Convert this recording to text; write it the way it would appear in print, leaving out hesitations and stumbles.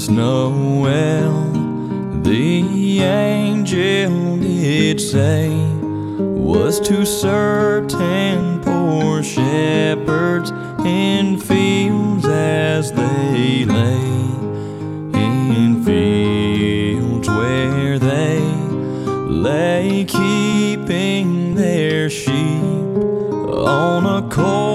Noel, the angel did say, was to certain poor shepherds in fields as they lay, in fields where they lay keeping their sheep on a cold